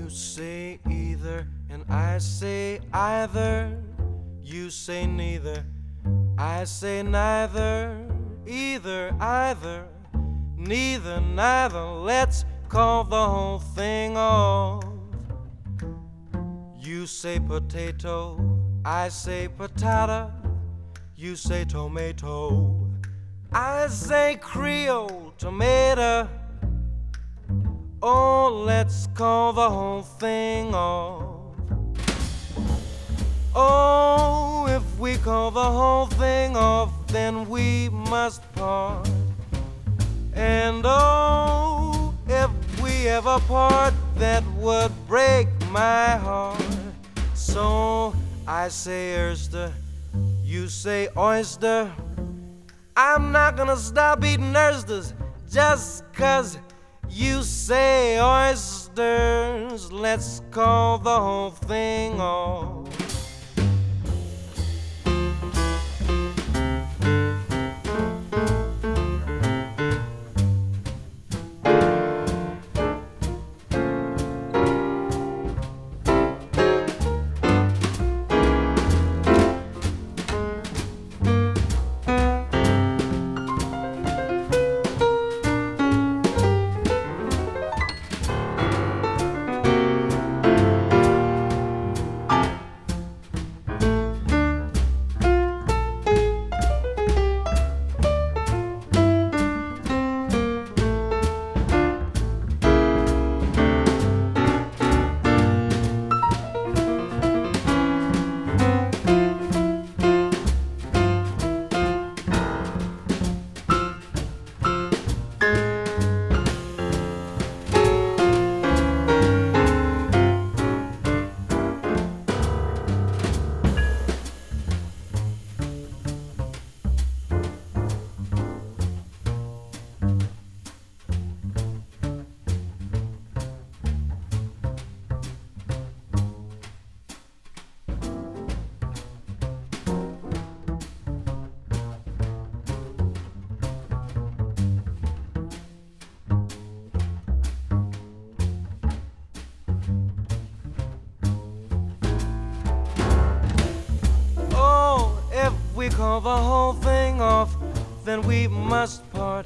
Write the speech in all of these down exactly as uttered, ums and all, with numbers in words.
You say either, and I say either. You say neither, I say neither. Either, either, neither, neither. Let's call the whole thing off. You say potato, I say patata. You say tomato, I say Creole tomato. Oh, let's call the whole thing off. Oh, if we call the whole thing off, then we must part. And oh, if we ever part, that would break my heart. So I say oyster, you say oyster. I'm not gonna stop eating oysters just 'cause you say oysters. Let's call the whole thing off. We call the whole thing off, then we must part.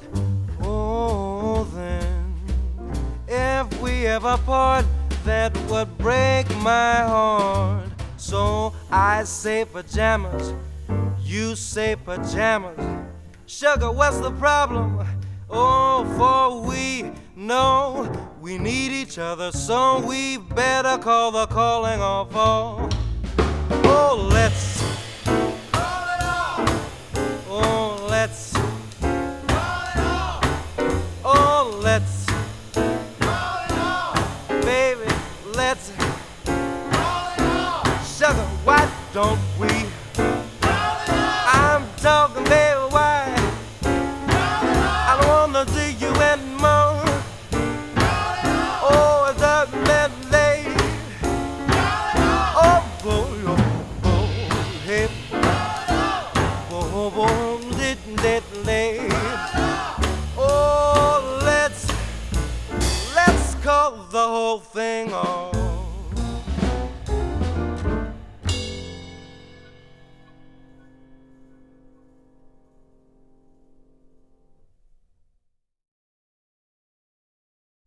Oh, then if we ever part, that would break my heart. So I say pajamas, you say pajamas. Sugar, what's the problem? Oh, for we know we need each other, so we better call the calling off. Oh, oh let's Oh, let's call it off. Oh, let's call it off. Baby, let's call it off. Sugar, why don't we call it off? I'm talking, baby, why? Call it off. I don't wanna see you anymore. Call it off. Oh, it's up that late. Call it off. Oh, boy, oh, oh, hey. Oh, oh, didn't that late? Oh, let's let's call the whole thing off.